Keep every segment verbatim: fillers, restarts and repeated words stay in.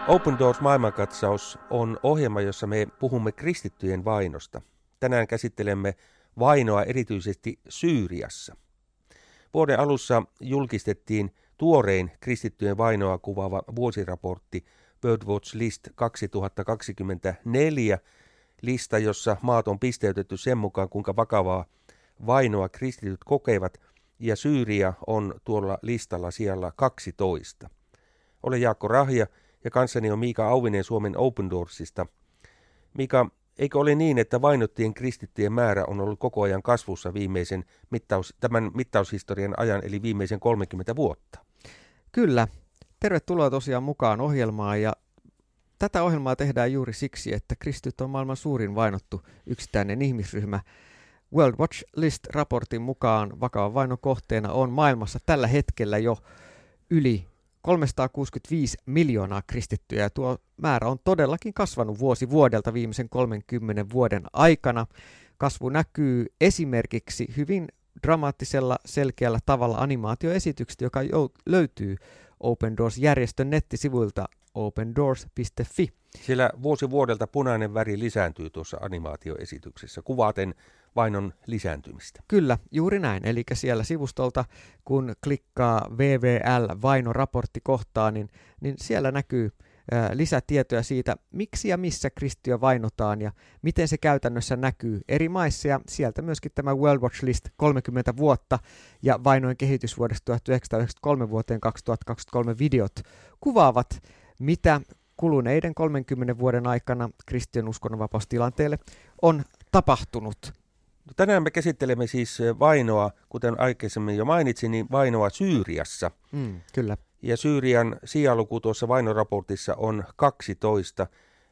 Open Doors maailmankatsaus on ohjelma, jossa me puhumme kristittyjen vainosta. Tänään käsittelemme vainoa erityisesti Syyriassa. Vuoden alussa julkistettiin tuorein kristittyjen vainoa kuvaava vuosiraportti World Watch List kaksituhattakaksikymmentäneljä, lista, jossa maat on pisteytetty sen mukaan, kuinka vakavaa vainoa kristityt kokevat, ja Syyria on tuolla listalla siellä kaksitoista. Olen Jaakko Rahja ja kanssani on Miika Auvinen Suomen Open Doorsista. Miika, eikö ole niin, että vainottujen kristittyjen määrä on ollut koko ajan kasvussa viimeisen mittaus, tämän mittaushistorian ajan, eli viimeisen kolmekymmentä vuotta? Kyllä. Tervetuloa tosiaan mukaan ohjelmaan, ja tätä ohjelmaa tehdään juuri siksi, että kristityt on maailman suurin vainottu yksittäinen ihmisryhmä. World Watch List-raportin mukaan vakavan vainon kohteena on maailmassa tällä hetkellä jo yli kolmesataakuusikymmentäviisi miljoonaa kristittyä, ja tuo määrä on todellakin kasvanut vuosi vuodelta viimeisen kolmenkymmenen vuoden aikana. Kasvu näkyy esimerkiksi hyvin dramaattisella, selkeällä tavalla animaatioesityksestä, joka jo löytyy Open Doors-järjestön nettisivuilta open doors piste f i. Siellä vuosi vuodelta punainen väri lisääntyy tuossa animaatioesityksessä, kuvaten vainon lisääntymistä. Kyllä, juuri näin. Eli siellä sivustolta, kun klikkaa W W L-vainoraportti kohtaan, niin, niin siellä näkyy ää, lisätietoja siitä, miksi ja missä kristittyjä vainotaan ja miten se käytännössä näkyy eri maissa. Ja sieltä myöskin tämä World Watch List kolmekymmentä vuotta ja vainojen kehitys vuodesta tuhatyhdeksänsataayhdeksänkymmentäkolme vuoteen kaksituhattakaksikymmentäkolme videot kuvaavat, mitä kuluneiden kolmenkymmenen vuoden aikana kristittyjen uskonnonvapaustilanteelle on tapahtunut. No, tänään me käsittelemme siis vainoa, kuten aikaisemmin jo mainitsin, niin vainoa Syyriassa. Mm, kyllä. Ja Syyrian sijaluku tuossa vainoraportissa on kaksitoista.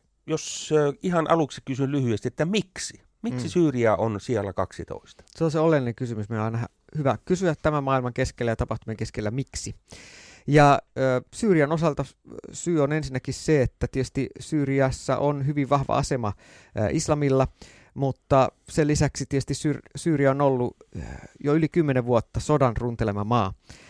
Jos äh, ihan aluksi kysyn lyhyesti, että miksi? Miksi mm. Syyria on siellä kaksitoista? Se on se oleellinen kysymys. Meillä on aina hyvä kysyä tämän maailman keskellä ja tapahtumien keskellä, miksi. Ja ö, Syyrian osalta syy on ensinnäkin se, että tietysti Syyriassa on hyvin vahva asema ö, islamilla, mutta sen lisäksi tietysti Syr- Syyria on ollut ö, jo yli kymmenen vuotta sodan runtelema maa.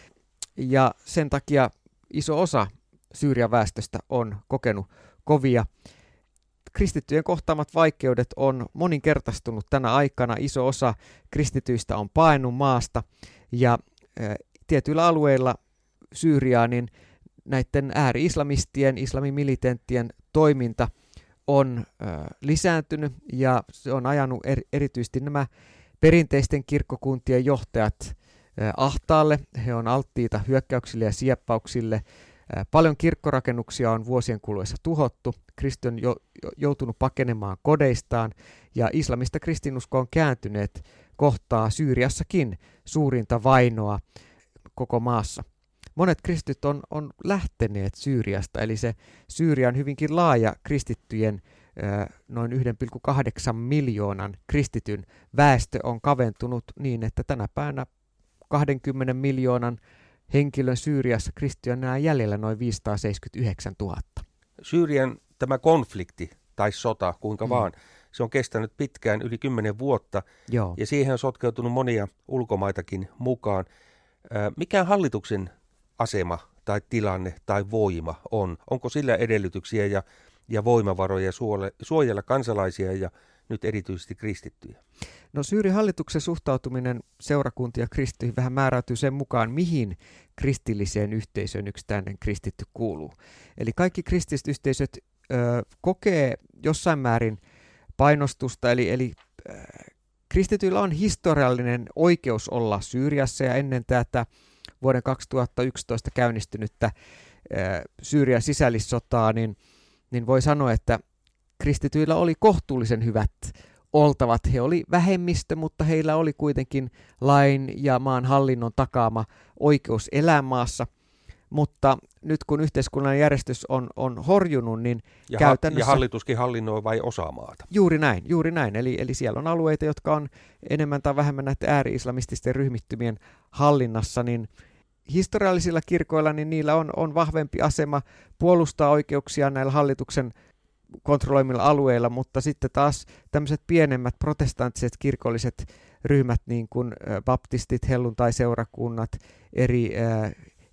Ja sen takia iso osa Syyrian väestöstä on kokenut kovia. Kristittyjen kohtaamat vaikeudet on moninkertaistunut tänä aikana. Iso osa kristityistä on paennut maasta, ja ö, tietyillä alueilla Syyriaa, niin näiden ääri-islamistien, islamimilitenttien toiminta on ö, lisääntynyt, ja se on ajanut er, erityisesti nämä perinteisten kirkkokuntien johtajat ö, ahtaalle. He on alttiita hyökkäyksille ja sieppauksille. Ö, paljon kirkkorakennuksia on vuosien kuluessa tuhottu. Kristi on jo, jo, joutunut pakenemaan kodeistaan, ja islamista kristinusko on kääntyneet kohtaa Syyriassakin suurinta vainoa koko maassa. Monet kristityt on, on lähteneet Syyriasta, eli se Syyrian hyvinkin laaja kristittyjen ö, noin yksi pilkku kahdeksan miljoonan kristityn väestö on kaventunut niin, että tänä päivänä kaksikymmentä miljoonan henkilön Syyriassa kristittyjä on enää jäljellä noin viisisataaseitsemänkymmentäyhdeksäntuhatta. Syyrian tämä konflikti tai sota, kuinka mm. vaan, se on kestänyt pitkään, yli kymmenen vuotta, Joo. ja siihen on sotkeutunut monia ulkomaitakin mukaan. Ö, mikä hallituksen asema tai tilanne tai voima on? Onko sillä edellytyksiä ja, ja voimavaroja suole, suojella kansalaisia ja nyt erityisesti kristittyjä? No, Syyrian hallituksen suhtautuminen seurakuntia ja kristittyihin vähän määräytyy sen mukaan, mihin kristilliseen yhteisöön yksittäinen kristitty kuuluu. Eli kaikki kristilliset yhteisöt ö, kokee jossain määrin painostusta, eli, eli ö, kristityillä on historiallinen oikeus olla Syyriassa, ja ennen tätä vuoden kaksituhattayksitoista käynnistynyttä ää, Syyrian sisällissotaa, niin, niin voi sanoa, että kristityillä oli kohtuullisen hyvät oltavat. He oli vähemmistö, mutta heillä oli kuitenkin lain ja maan hallinnon takaama oikeus elää maassa. Mutta nyt kun yhteiskunnallinen järjestys on, on horjunut, niin ja käytännössä... Ja hallituskin hallinnoi vai osa maata. Juuri näin, juuri näin. Eli, eli siellä on alueita, jotka on enemmän tai vähemmän näiden ääri-islamististen ryhmittymien hallinnassa, niin historiallisilla kirkoilla niin niillä on, on vahvempi asema puolustaa oikeuksia näillä hallituksen kontrolloimilla alueilla, mutta sitten taas tämmöiset pienemmät protestanttiset kirkolliset ryhmät, niin kuin baptistit, helluntai-seurakunnat, eri äh,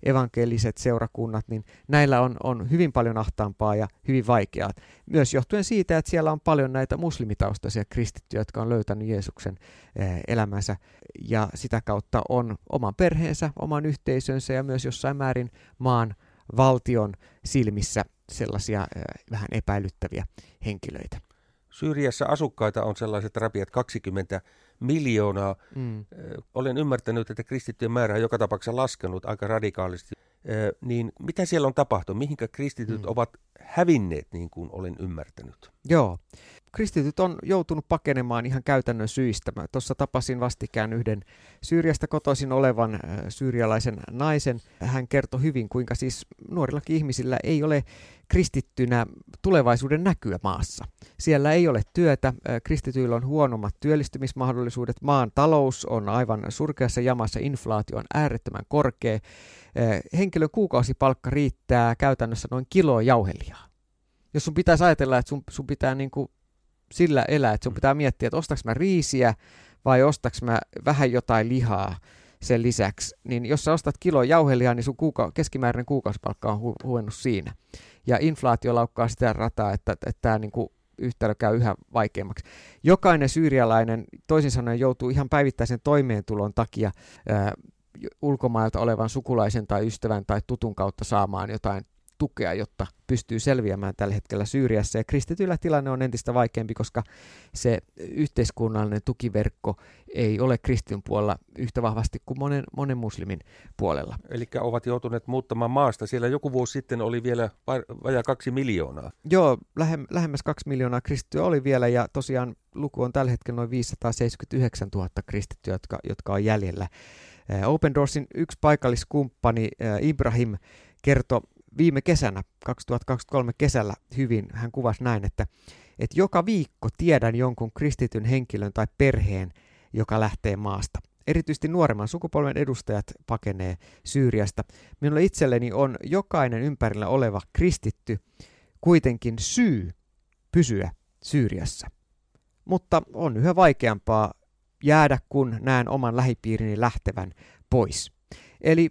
evankeliset seurakunnat, niin näillä on, on hyvin paljon ahtaampaa ja hyvin vaikeaa. Myös johtuen siitä, että siellä on paljon näitä muslimitaustaisia kristittyjä, jotka on löytänyt Jeesuksen elämänsä ja sitä kautta on oman perheensä, oman yhteisönsä ja myös jossain määrin maan valtion silmissä sellaisia vähän epäilyttäviä henkilöitä. Syyriassa asukkaita on sellaiset rapiat kaksikymmentä miljoonaa. Mm. Olen ymmärtänyt, että kristittyjen määrä on joka tapauksessa laskenut aika radikaalisti. Niin mitä siellä on tapahtunut? Mihinkä kristityt mm. ovat hävinneet, niin kuin olen ymmärtänyt? Joo. Kristityt on joutunut pakenemaan ihan käytännön syistä. Mä tuossa tapasin vastikään yhden Syyriasta kotoisin olevan äh, syyrialaisen naisen. Hän kertoi hyvin, kuinka siis nuorillakin ihmisillä ei ole kristittynä tulevaisuuden näkyä maassa. Siellä ei ole työtä, äh, kristityillä on huonommat työllistymismahdollisuudet, maan talous on aivan surkeassa jamassa, inflaatio on äärettömän korkea. Äh, henkilön kuukausipalkka riittää käytännössä noin kilo jauhelijaa. Jos sun pitäisi ajatella, että sun, sun pitää niinku sillä elää, että sun pitää miettiä, että ostaks mä riisiä vai ostaks mä vähän jotain lihaa sen lisäksi, niin jos sä ostat kilo jauhelijaa, niin sun kuuka- keskimääräinen kuukausipalkka on hu- huennut siinä. Ja inflaatio laukkaa sitä rataa, että, että tämä niinku yhtälö käy yhä vaikeammaksi. Jokainen syyrialainen, toisin sanoen, joutuu ihan päivittäisen toimeentulon takia ää, ulkomailta olevan sukulaisen tai ystävän tai tutun kautta saamaan jotain tukea, jotta pystyy selviämään tällä hetkellä Syyriassa. Ja kristityillä tilanne on entistä vaikeampi, koska se yhteiskunnallinen tukiverkko ei ole kristityn puolella yhtä vahvasti kuin monen, monen muslimin puolella. Eli ovat joutuneet muuttamaan maasta. Siellä joku vuosi sitten oli vielä vajaa kaksi miljoonaa. Joo, lähem, lähemmäs kaksi miljoonaa kristittyä oli vielä, ja tosiaan luku on tällä hetkellä noin viisisataaseitsemänkymmentäyhdeksäntuhatta kristittyä, jotka, jotka on jäljellä. Open Doorsin yksi paikalliskumppani Ibrahim kertoi viime kesänä, kaksituhattakaksikymmentäkolme kesällä hyvin, hän kuvasi näin, että, että joka viikko tiedän jonkun kristityn henkilön tai perheen, joka lähtee maasta. Erityisesti nuoremman sukupolven edustajat pakenee Syyriasta. Minulla itselleni on jokainen ympärillä oleva kristitty kuitenkin syy pysyä Syyriassa. Mutta on yhä vaikeampaa jäädä, kun näen oman lähipiirini lähtevän pois. Eli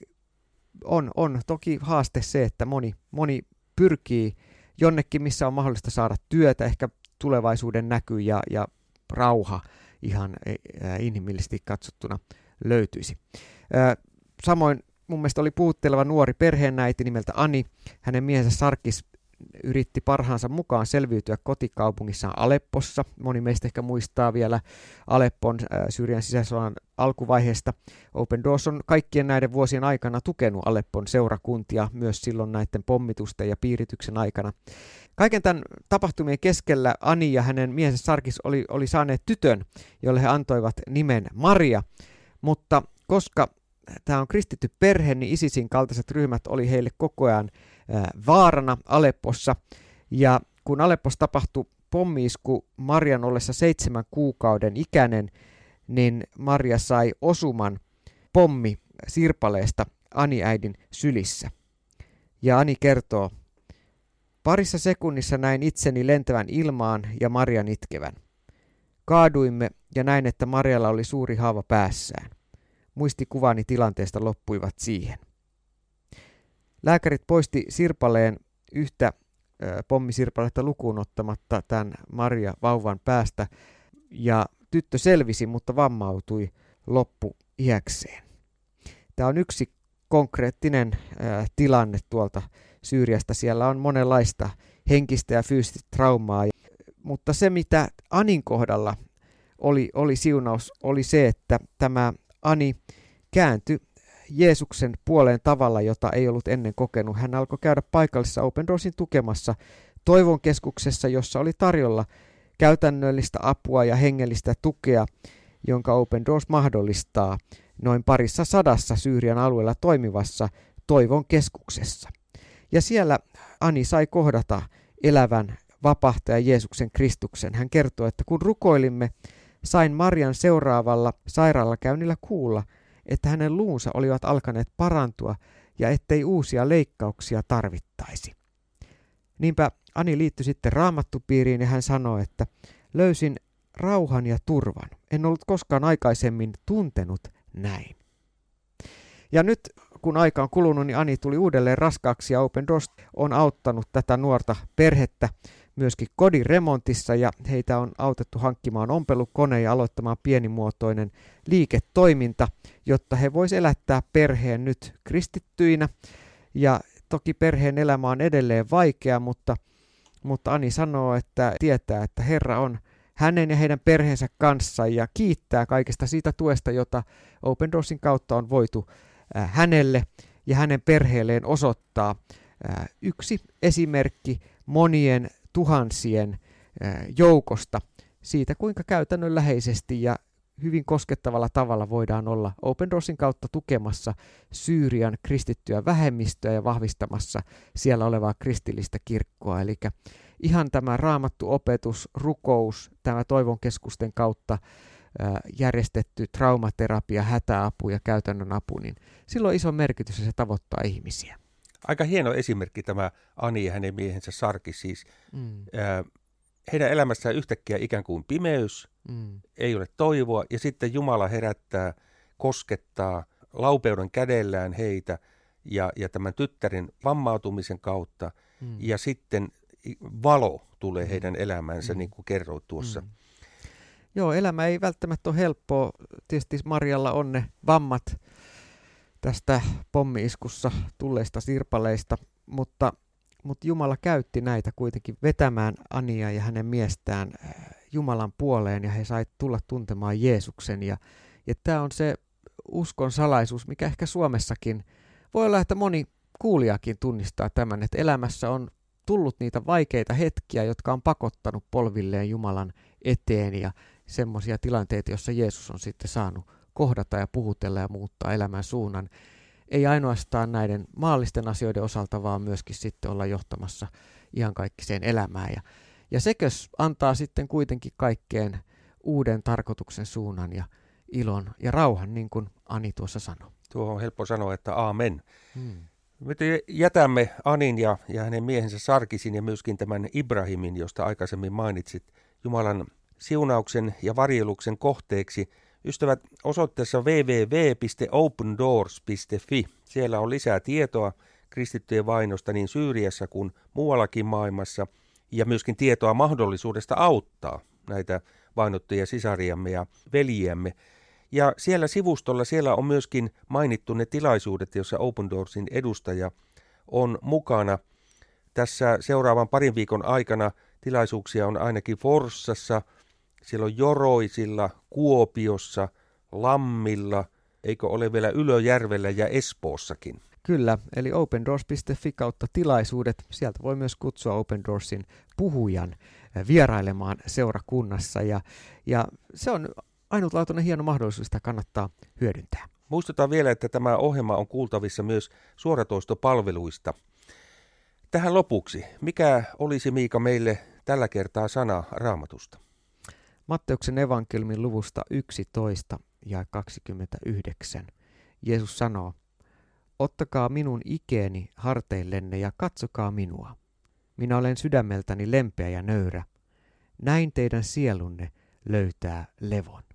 On, on toki haaste se, että moni, moni pyrkii jonnekin, missä on mahdollista saada työtä, ehkä tulevaisuuden näky ja, ja rauha ihan äh, inhimillisesti katsottuna löytyisi. Äh, samoin mun mielestä oli puhutteleva nuori perheenäiti nimeltä Ani. Hänen miehensä Sarkis yritti parhaansa mukaan selviytyä kotikaupungissaan Aleppossa. Moni meistä ehkä muistaa vielä Aleppon äh, Syyrian sisällissodan alkuvaiheesta. Open Doors on kaikkien näiden vuosien aikana tukenut Aleppon seurakuntia myös silloin näiden pommitusten ja piirityksen aikana. Kaiken tämän tapahtumien keskellä Ani ja hänen miehensä Sarkis oli, oli saaneet tytön, jolle he antoivat nimen Maria, mutta koska tämä on kristitty perhe, niin ISISin kaltaiset ryhmät oli heille koko ajan ää, vaarana Aleppossa. Ja kun Aleppossa tapahtui pommi-isku Marian ollessa seitsemän kuukauden ikäinen, niin Maria sai osuman pommi sirpaleesta Ani-äidin sylissä. Ja Ani kertoo, parissa sekunnissa näin itseni lentävän ilmaan ja Marian itkevän. Kaaduimme ja näin, että Marialla oli suuri haava päässään. Muistikuvani tilanteesta loppuivat siihen. Lääkärit poisti sirpaleen yhtä ö, pommisirpaletta lukuun ottamatta tämän Maria vauvan päästä, ja tyttö selvisi, mutta vammautui loppuiäkseen. Tämä on yksi konkreettinen ö, tilanne tuolta Syyriasta. Siellä on monenlaista henkistä ja fyysistä traumaa, mutta se mitä Anin kohdalla oli, oli siunaus, oli se, että tämä Ani kääntyi Jeesuksen puoleen tavalla, jota ei ollut ennen kokenut. Hän alkoi käydä paikallisessa Open Doorsin tukemassa Toivon keskuksessa, jossa oli tarjolla käytännöllistä apua ja hengellistä tukea, jonka Open Doors mahdollistaa noin parissa sadassa Syyrian alueella toimivassa Toivon keskuksessa. Ja siellä Ani sai kohdata elävän vapahtajan Jeesuksen Kristuksen. Hän kertoi, että kun rukoilimme, sain Marian seuraavalla sairaalakäynnillä kuulla, että hänen luunsa olivat alkaneet parantua ja ettei uusia leikkauksia tarvittaisi. Niinpä Ani liittyi sitten raamattupiiriin ja hän sanoi, että löysin rauhan ja turvan. En ollut koskaan aikaisemmin tuntenut näin. Ja nyt kun aika on kulunut, niin Ani tuli uudelleen raskaaksi ja Open Doors on auttanut tätä nuorta perhettä myöskin kodin remontissa ja heitä on autettu hankkimaan ompelukone ja aloittamaan pienimuotoinen liiketoiminta, jotta he voisivat elättää perheen nyt kristittyinä. Ja toki perheen elämä on edelleen vaikea, mutta, mutta Ani sanoo, että tietää, että Herra on hänen ja heidän perheensä kanssa ja kiittää kaikesta siitä tuesta, jota Open Doorsin kautta on voitu äh, hänelle ja hänen perheelleen osoittaa. Äh, yksi esimerkki monien tuhansien äh, joukosta siitä, kuinka käytännönläheisesti ja hyvin koskettavalla tavalla voidaan olla Open Doorsin kautta tukemassa Syyrian kristittyä vähemmistöä ja vahvistamassa siellä olevaa kristillistä kirkkoa. Eli ihan tämä raamattu opetus, rukous, tämä toivonkeskusten kautta ää, järjestetty traumaterapia, hätäapu ja käytännön apu, niin sillä on iso merkitys ja se tavoittaa ihmisiä. Aika hieno esimerkki tämä Ani ja hänen miehensä Sarki siis. Mm. Ää, heidän elämässään yhtäkkiä ikään kuin pimeys, mm. ei ole toivoa ja sitten Jumala herättää, koskettaa laupeuden kädellään heitä ja, ja tämän tyttären vammautumisen kautta mm. ja sitten valo tulee heidän elämäänsä, mm. niin kuin kerroit tuossa. Mm. Joo, elämä ei välttämättä ole helppoa. Tietysti Marjalla on ne vammat tästä pommi-iskussa tulleista sirpaleista, mutta, mutta Jumala käytti näitä kuitenkin vetämään Ania ja hänen miestään Jumalan puoleen, ja he saivat tulla tuntemaan Jeesuksen. Ja, ja tämä on se uskon salaisuus, mikä ehkä Suomessakin voi olla, että moni kuulijakin tunnistaa tämän, että elämässä on tullut niitä vaikeita hetkiä, jotka on pakottanut polvilleen Jumalan eteen ja semmoisia tilanteita, joissa Jeesus on sitten saanut kohdata ja puhutella ja muuttaa elämän suunnan. Ei ainoastaan näiden maallisten asioiden osalta, vaan myöskin sitten olla johtamassa iankaikkiseen elämään. Ja, ja sekös antaa sitten kuitenkin kaikkeen uuden tarkoituksen suunnan ja ilon ja rauhan, niin kuin Ani tuossa sanoi. Tuo on helppo sanoa, että aamen. Hmm. Me jätämme Anin ja, ja hänen miehensä Sarkisin ja myöskin tämän Ibrahimin, josta aikaisemmin mainitsit, Jumalan siunauksen ja varjeluksen kohteeksi. Ystävät, osoitteessa double-u double-u double-u piste open doors piste f i. Siellä on lisää tietoa kristittyjen vainosta niin Syyriassa kuin muuallakin maailmassa ja myöskin tietoa mahdollisuudesta auttaa näitä vainottuja sisariamme ja veljiämme. Ja siellä sivustolla siellä on myöskin mainittu ne tilaisuudet, joissa Open Doorsin edustaja on mukana. Tässä seuraavan parin viikon aikana tilaisuuksia on ainakin Forssassa, siellä on Joroisilla, Kuopiossa, Lammilla, eikö ole vielä Ylöjärvellä ja Espoossakin. Kyllä, eli open doors piste f i kautta tilaisuudet. Sieltä voi myös kutsua Open Doorsin puhujan vierailemaan seurakunnassa ja, ja se on ainutlaatuinen hieno mahdollisuus, sitä kannattaa hyödyntää. Muistutan vielä, että tämä ohjelma on kuultavissa myös suoratoistopalveluista. Tähän lopuksi, mikä olisi Miika meille tällä kertaa sana Raamatusta? Matteuksen evankeliumin luvusta yksitoista ja kaksikymmentäyhdeksän. Jeesus sanoo, ottakaa minun ikeeni harteillenne ja katsokaa minua. Minä olen sydämeltäni lempeä ja nöyrä. Näin teidän sielunne löytää levon.